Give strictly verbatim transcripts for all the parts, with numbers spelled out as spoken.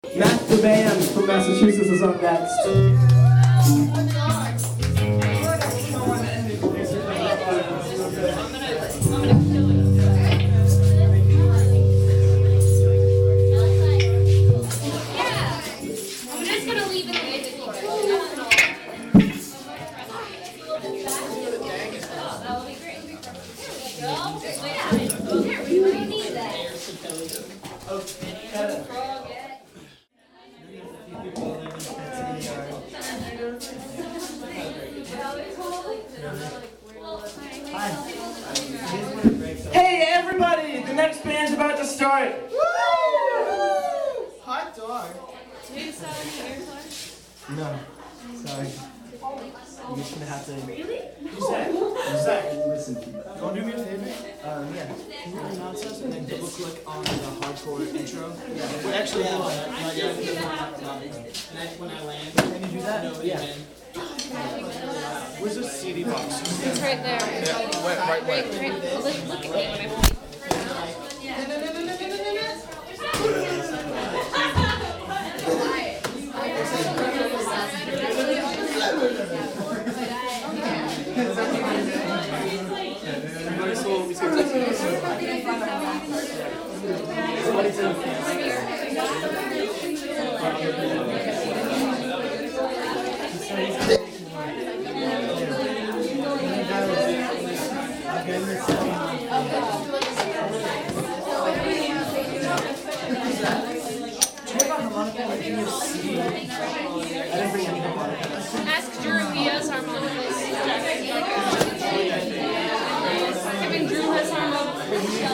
Matt the band from Massachusetts is up next. Hey everybody! The next band's about to start! Woo! Hot dog. No, sorry. You're just gonna have to. Really? Zach, Zach, Listen. don't do me a favor. Um, yeah. Can you announce us and then double click on the hardcore intro? Yeah. Well, actually, no, not yet. Because we're not recording. And then when I land, can you do that? No, yeah. Where's the C D box? It's right there. Yeah. Wait, right, Right, wait. right. Look, look at me when I Ask Drew, he has harmonicas. I mean, Drew has harmonicas.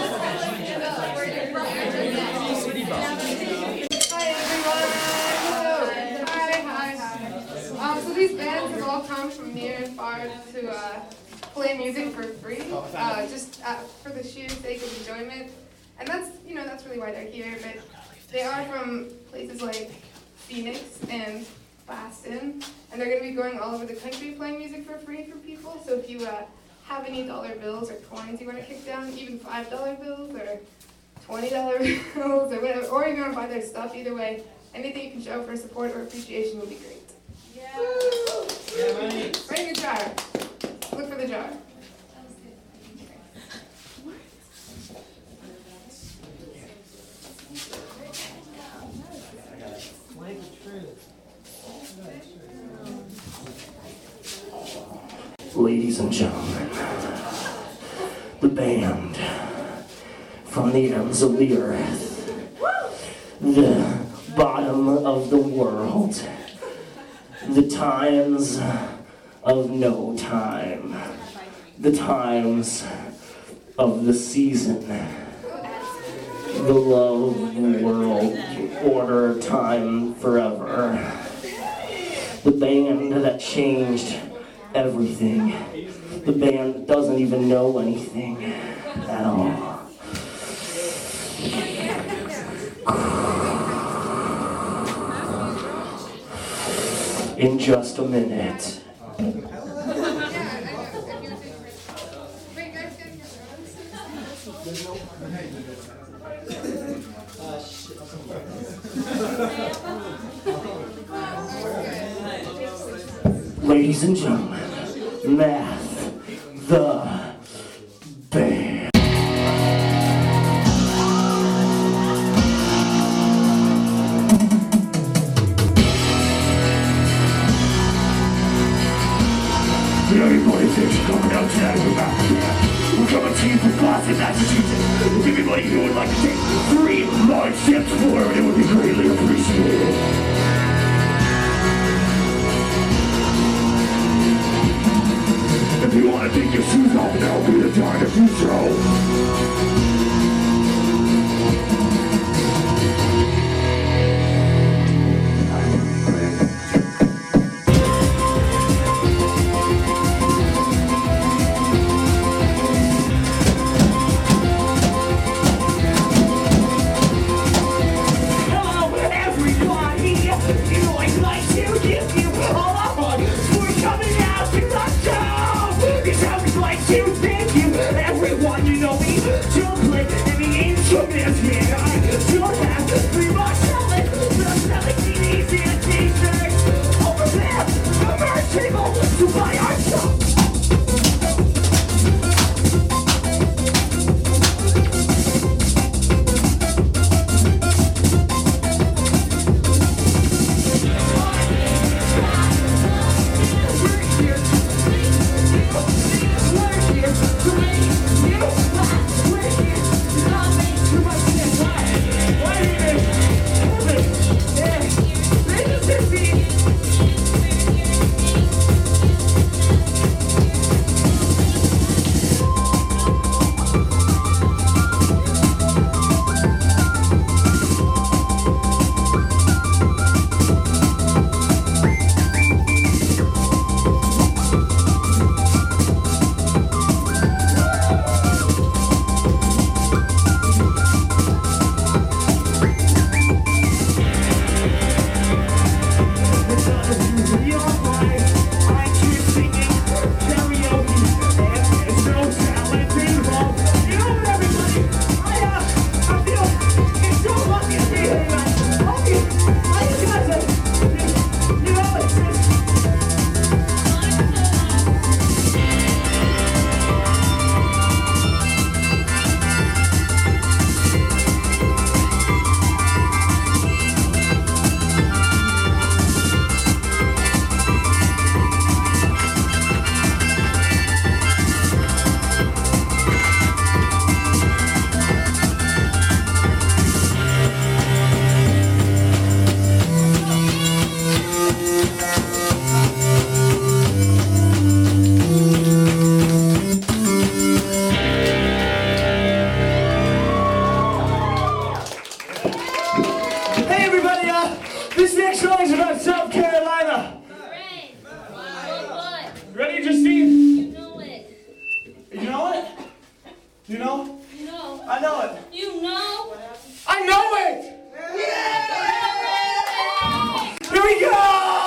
Hi everyone! Hi, hi, hi. Um, so these bands have all come from near and far to uh, play music for free, uh, just uh, for the sheer sake of enjoyment. And that's, you know, that's really why they're here. But they are from places like Phoenix and Boston, and they're going to be going all over the country playing music for free for people. So if you uh, have any dollar bills or coins you want to kick down, even five dollar bills or twenty dollar bills or whatever, or if you want to buy their stuff, either way, anything you can show for support or appreciation would be great. Yeah. Woo! Bring your jar. Look for the jar. Ladies and gentlemen, the band from the ends of the earth, the bottom of the world, the times of no time, the times of the season, the love, the world, order, time, forever, the band that changed everything. The band doesn't even know anything at all. In just a minute. Ladies and gentlemen, Math the Band. Everybody thinks you're coming out tonight with Math the Band. We're coming to you from Boston, Massachusetts. If anybody here would like to take three large steps forward, it would be greatly appreciated. If you want to take your shoes off, now will be the time to do so. Hello song is about South Carolina. Right. What, what? Ready, Justine? You know it. You know it? You know? You know. I know it. You know. I know it! Here we go!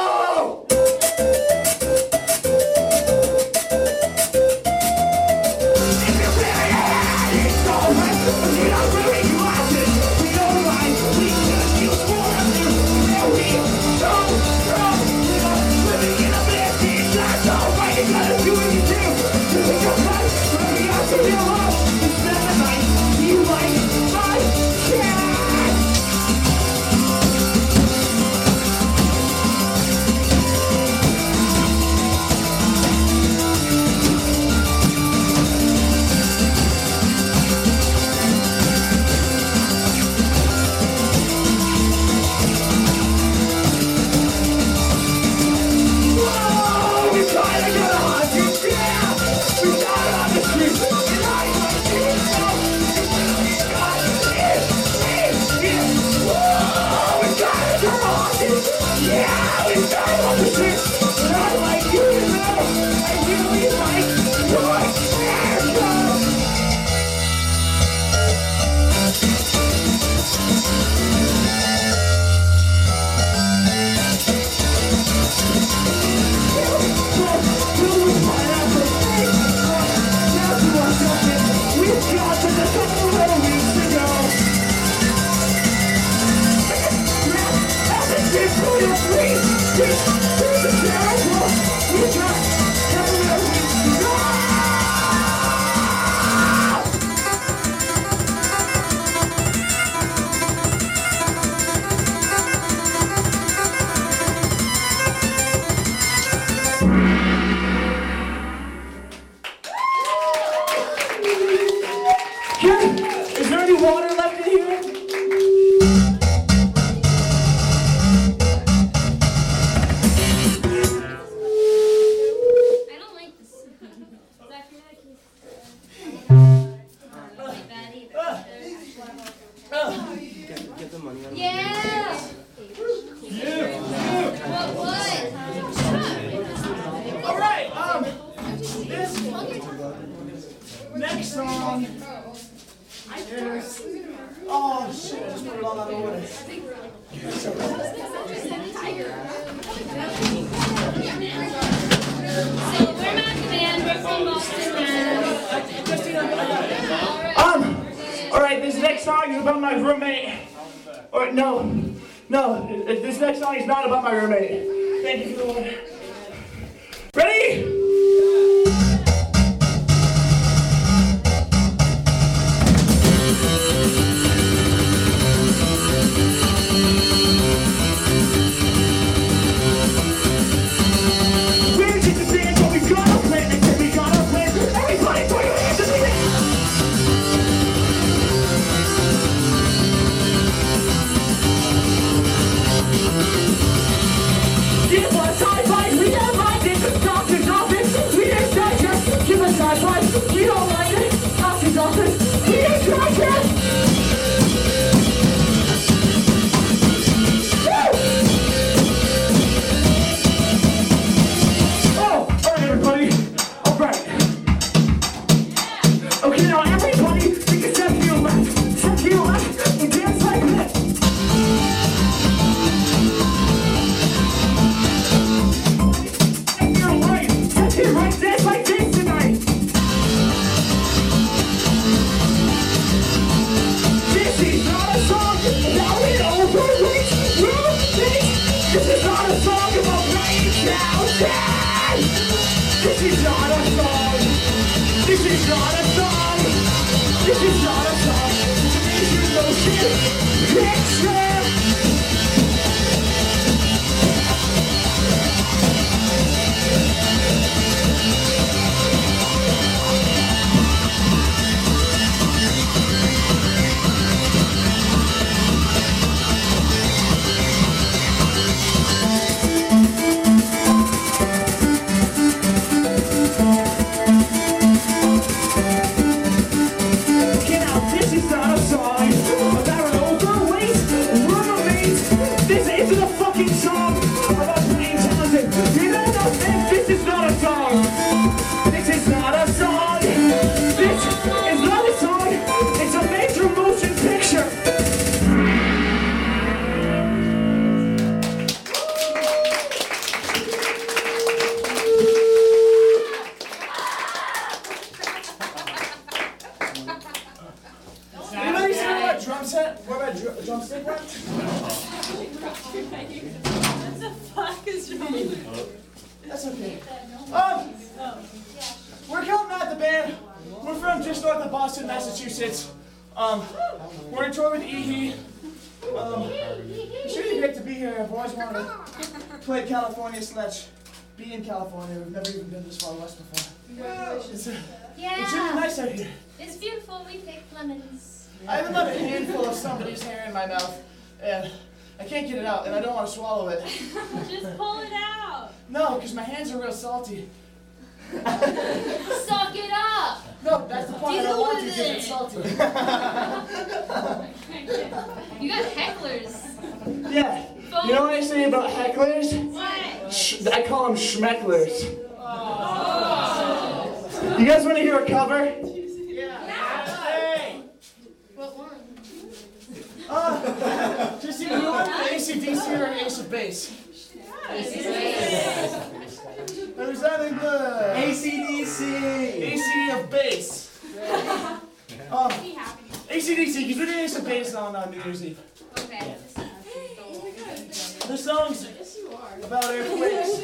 Is there any water left in here? I don't like this. I feel like he's not like that either. Get, get the money out of Yeah. What? What? All right. Um, this next song is. Oh shit! I just put it all out of order. So we're not the band. We're from Boston now. Um. All right. This next song is about my roommate. Or no, no. This next song is not about my roommate. Thank you for the one. Ready? We don't like it. Doctor's office. We don't like it. Oh, all right, everybody. All right. Okay, now everybody, take a step to your left. Step to your left and dance like this. Step to your right. Step to your right. Dance like this tonight. This is not a song about an overweight roommate. This is not a song about rain down. This is not a song. This is not a song. This is not a song. This is motion picture. Get out, this is not a song about an overweight a fucking song about being talented. You know nothing. This is not a song. This is not a song. This is not a song. It's a major motion picture. Anybody see where that drum set? Where that dr drumstick went? What the fuck is wrong? That's okay. Um, we're Kelton at the band. We're from just north of Boston, Massachusetts. Um, we're in tour with E-He. Um, it's really great to be here. I've always wanted to play California slash be in California. We've never even been this far west before. It's, uh, it's really Yeah. nice out here. It's beautiful. We picked lemons. I have about a handful of somebody's hair in my mouth, and I can't get it out, and I don't want to swallow it. Just pull it out. No, because my hands are real salty. Suck it up. No, that's the part I don't want to because it's salty. You got hecklers. Yeah. You know what I say about hecklers? What? Sh I call them schmecklers. You guys want to hear a cover? Hey! What one? Uh, just either one, A C D C or Ace of Base. There's that in the A C D C. A C of Base. Um, A C D C, because we did Ace of Base on uh, New Year's Eve. Okay. The song's about earthquakes.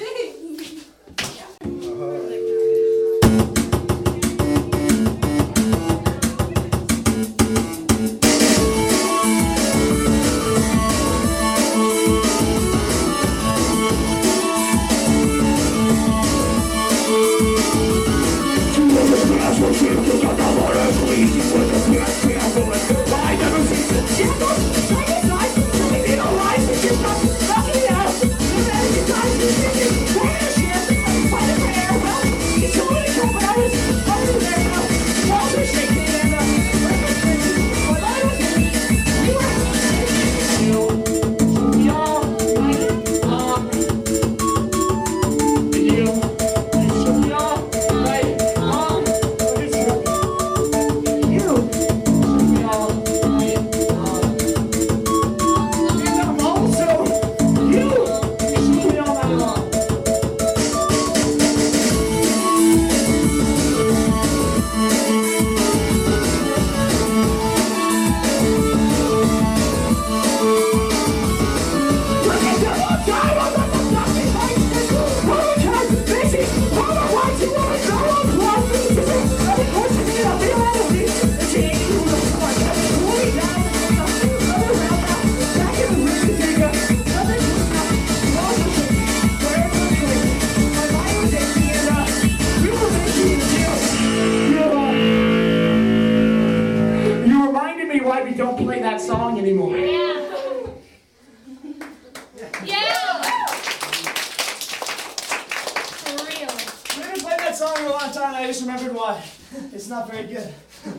I just remembered why. It's not very good.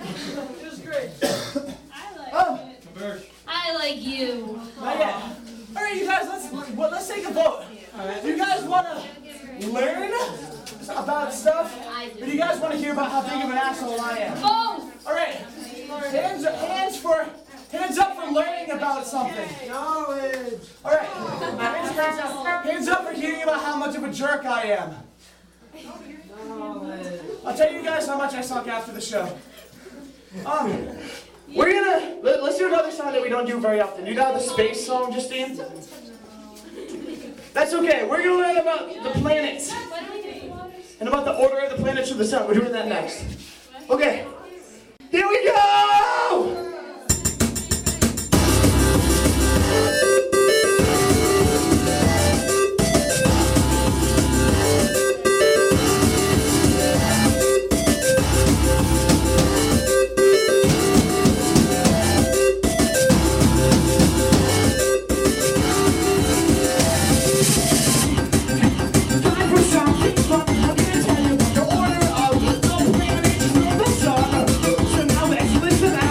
It was great. I like Oh. it. I like you. Not yet. All right, you guys, let's well, let's take a vote. Do you guys want to learn about stuff, or do you guys want to hear about how big of an asshole I am? Both. All right, hands hands for hands up for learning about something. Knowledge. All right, hands, hands up. Hands up for hearing about how much of a jerk I am. I'll tell you guys how much I suck after the show. Um, we're gonna let, let's do another song that we don't do very often. You know the space song, Justine? That's okay. We're gonna learn about the planets and about the order of the planets of the sun. We're doing that next. Okay. Here we go! Listen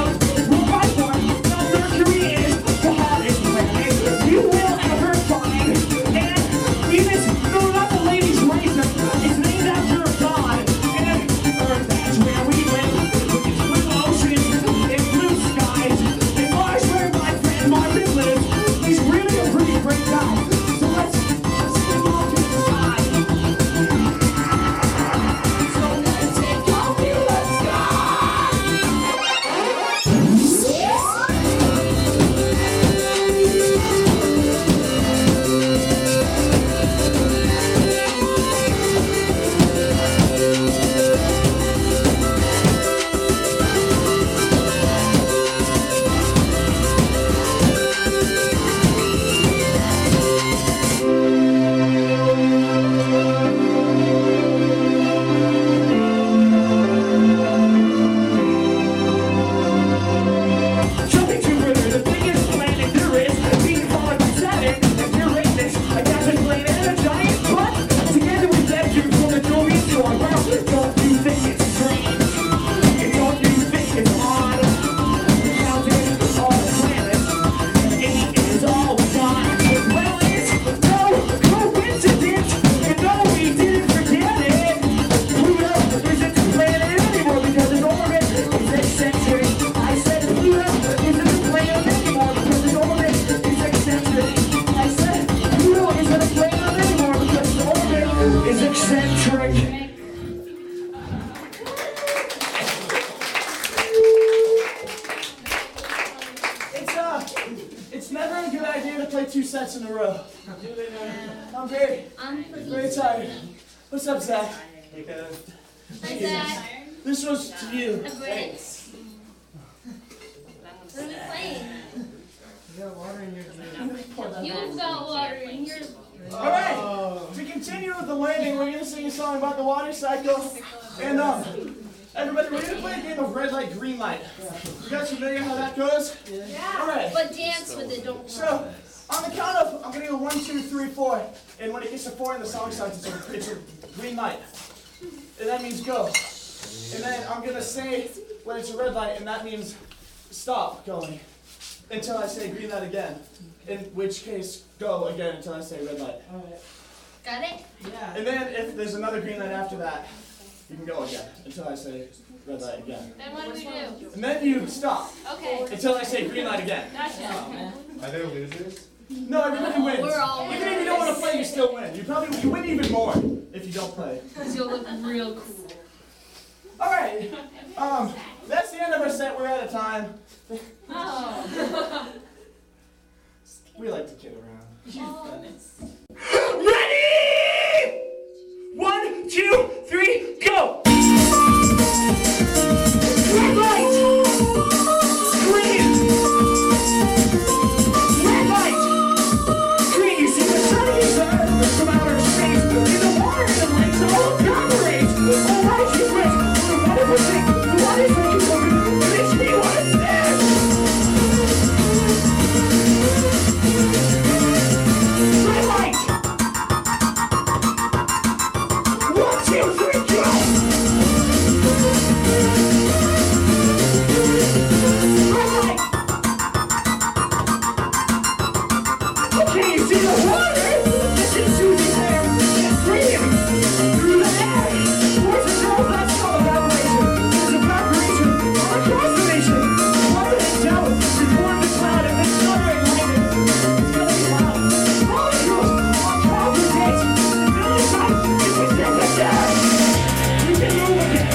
I guess it's playing in a giant butt. Together with them, you form a door into our world. Don't you think it's strange? And don't you think it's odd? We're counting all the planets, and eight is all gone. Well, it's no coincidence, and no, we didn't forget it. Pluto isn't a planet anymore because its orbit is eccentric. I said Pluto isn't a planet anymore because its orbit is eccentric. I said Pluto isn't a planet anymore because its orbit is eccentric. It's uh, it's never a good idea to play two sets in a row. I'm very, I'm very tired. What's up, Zach? Hi, Zach. This was to you. Hi, Britt. What are we playing? You've got water in your. All right. To continue with the landing, we're gonna sing a song about the water cycle, and um, everybody, we're gonna play a game of red light, green light. You guys familiar how that goes? Yeah. All right. But dance with it, don't. So, on the count of, I'm gonna go one, two, three, four, and when it gets to four in the song starts, it's a, it's a green light, and that means go. And then I'm gonna say when it's a red light, and that means stop going until I say green light again. In which case, go again until I say red light. Got it? And then if there's another green light after that, you can go again until I say red light again. Then what do we do? And then you stop Okay. until I say green light again. Gotcha. Are there losers? No, everybody wins. We're all Even if you don't want to play, you still win. You probably you win even more if you don't play. Because you'll look real cool. All right. Um, that's the end of our set. We're out of time. Oh. We like to kid around. Ready? One, two, three, go! Red light! Green! Red light! Green, you see the sun is earth from outer space. In the water and the lakes all evaporate. All right, you win. The wonderful thing, the water's looking over. It makes me want to stand. Red light! One, two, three, go! Red light! Okay, you see the water? Listen to the air. It's freezing through the air. Forces all that's called evaporation. There's evaporation all across the nation. Water is down, it's formed a cloud, and then suddenly lightning. It's gonna be loud. Molecules all congregate. The village side is within the air. You can move again.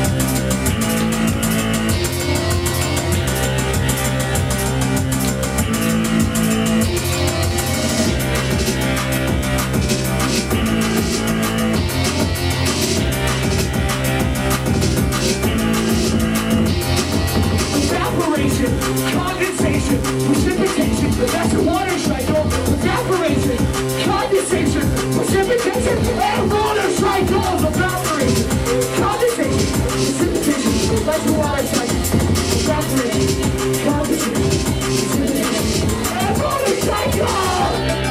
Evaporation, condensation, precipitation, that's a water cycle. Evaporation, condensation, precipitation, and water cycles. Evaporation, condensation, precipitation, that's a water cycle. Evaporation, condensation, precipitation, and water cycle.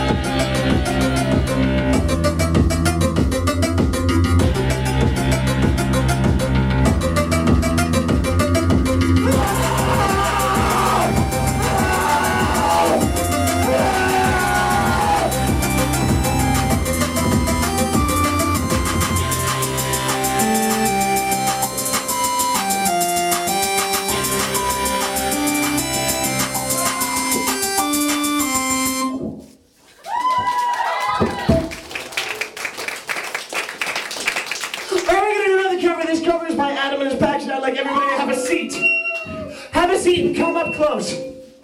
Like everybody have a seat. Have a seat and come up close.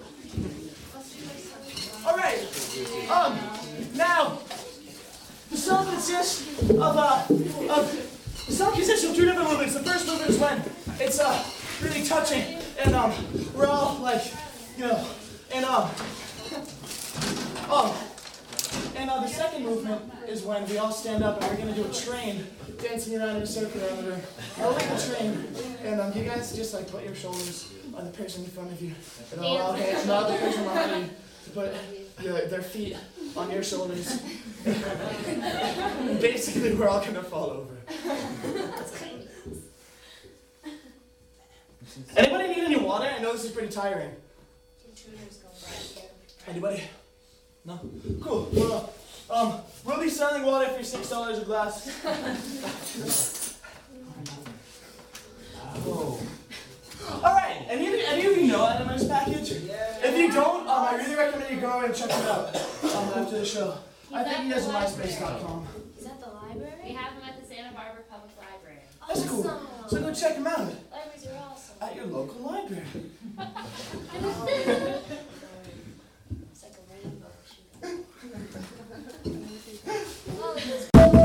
All right. Um. Now, the song consists of uh of the song consists of two different movements. The first movement is when it's uh really touching and um we're all like you know and um oh and uh, the second movement is when we all stand up and we're gonna do a train dancing around in a circle around the room. I'll lead the train and um you guys just like put your shoulders on the person in front of you and I'll allow, and allow the person behind you to put your, their feet on your shoulders. Basically, we're all gonna fall over. Anybody need any water? I know this is pretty tiring. Anybody? No? Cool. Well, um, we'll be selling water for six dollars a glass. Oh. Alright, any, any of you know Adam's package? Yeah. If you don't, um, I really recommend you go and check it out um, after the show. I think he has a MySpace dot com. Is that the library? We have them at the Santa Barbara Public Library. That's cool. So go check him out. Libraries are awesome. At your local library. It's like a rainbow shooting. Oh, it's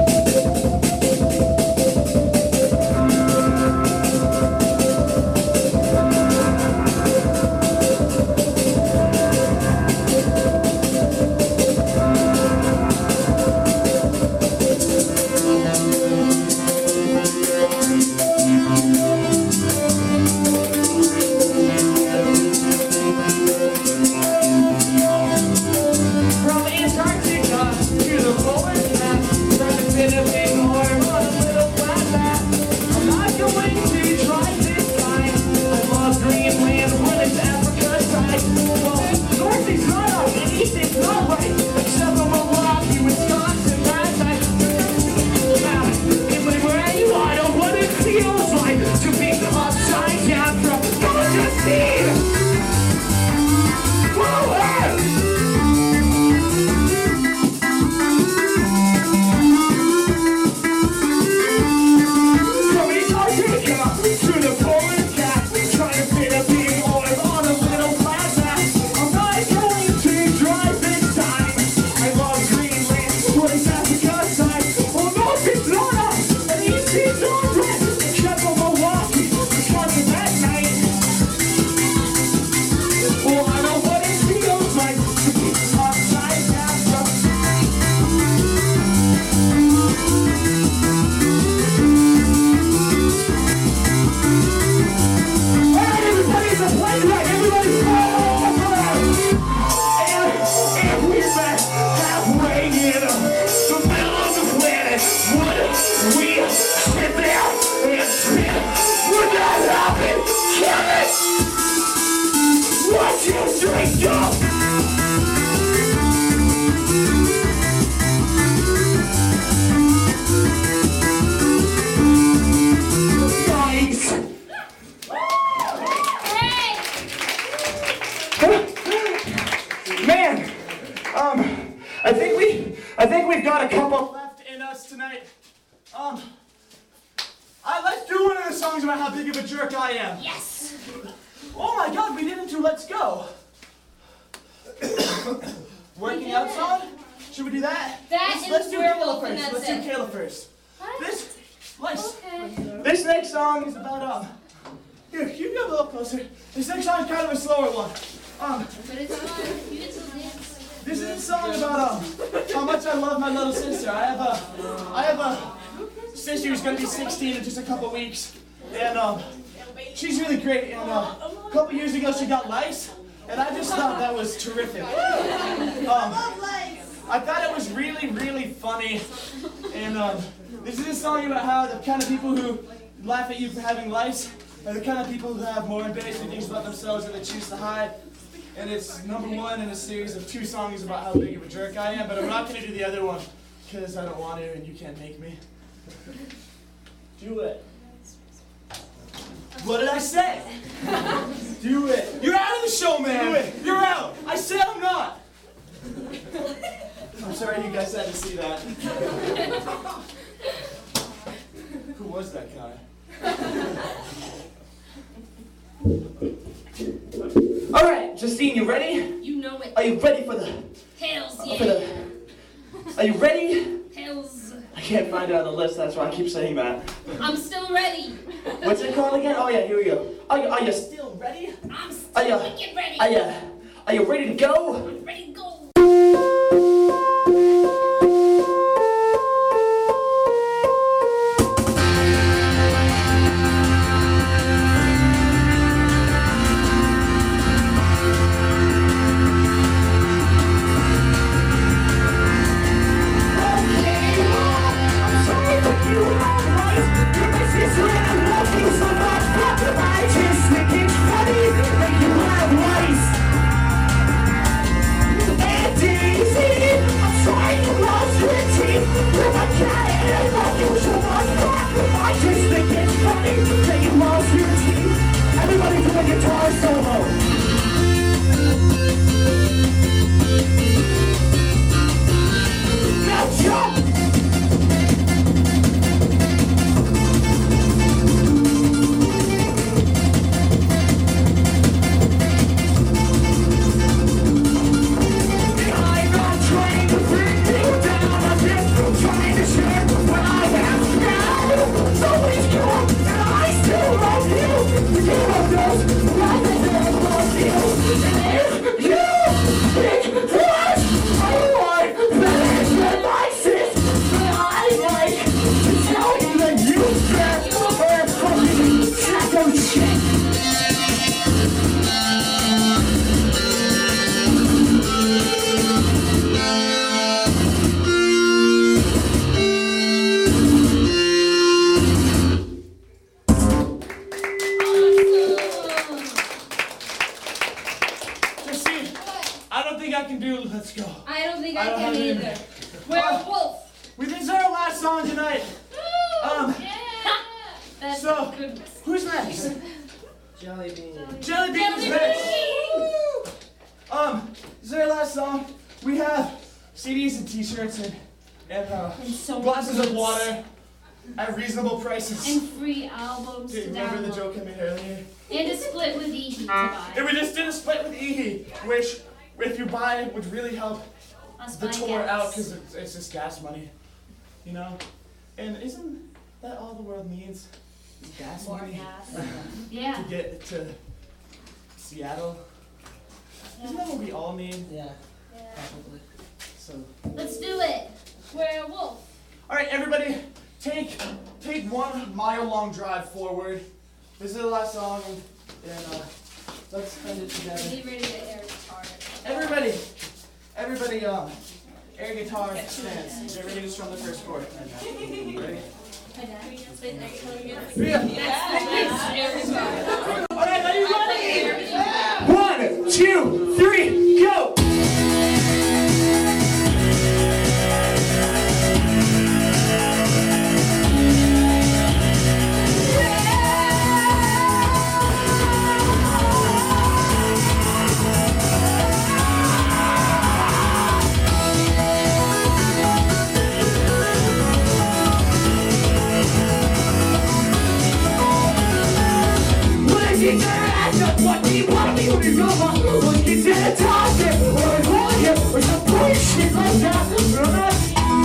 sixteen in just a couple weeks, and um, she's really great. And uh, a couple years ago, she got lice, and I just thought that was terrific. Um, I thought it was really, really funny. And um, this is a song about how the kind of people who laugh at you for having lice are the kind of people who have more embarrassing things about themselves that they choose to hide. And it's number one in a series of two songs about how big of a jerk I am. But I'm not going to do the other one because I don't want to, and you can't make me. Do it. What did I say? Do it. You're out of the show, man. Do it. You're out. I said I'm not. I'm sorry you guys had to see that. Who was that guy? All right, Justine, you ready? You know it. Are you ready for the? Hells uh, yeah. For the, are you ready? Hells. I can't find it on the list, that's why I keep saying that. I'm still ready. What's it called again? Oh yeah, here we go. Are you, are you still ready? I'm still Are you, wicked ready. are you, are you ready to go? I'm ready to go. I don't think I can do Let's Go. I don't think I I, don't can have it either. either. Werewolf. We This is our last song tonight. Um, Yeah. That's so, good. who's next? Jelly bean. Jelly Bean is Jelly next. bean. Um, this is our last song. We have C Ds and T-shirts and, and uh, And so glasses of much. water at reasonable prices. And free albums Do you to remember the download. joke I made earlier? And a split with Ehe to buy. And we just did a split with Ehe, which, if you buy it, would really help Us the buying tour gas. out because it's, it's just gas money, you know? And isn't that all the world needs? Is gas More money gas. Yeah. to get to Seattle? Isn't that what we all need? Yeah, Yeah. probably. So, Let's do it. Werewolf. all right, everybody, take take one mile long drive forward. This is the last song, and uh, let's spend it together. Be ready to air guitar. Everybody, everybody, um, air guitar stands. Get ready to strum the first chord. Ready? Yeah. All right, are you ready? One, two, three, go! Get your ass up, what do you want me to go on? We'll get to the top here, or a hole here, or some bullshit like that. We're not.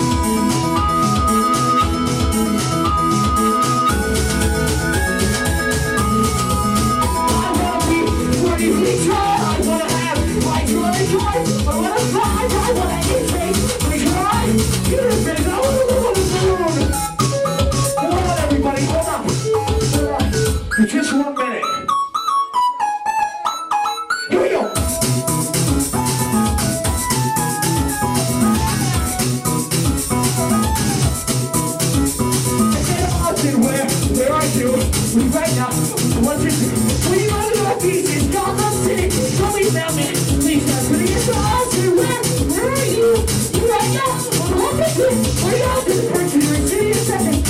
I wanna be where you reach out. I wanna have my joy, joy. I wanna fly, I wanna eat cake. We cry, you the big, I wanna live on the moon. Hold on, everybody, hold on. Hold on. For just one minute. Here we go. Where, where are you? We right now. What is it? We run to our pieces. Gotham City. Tell me about me. Please tell me it's awesome. Where, where are you? You right now. What is it? We're out to the person. You're in city a second.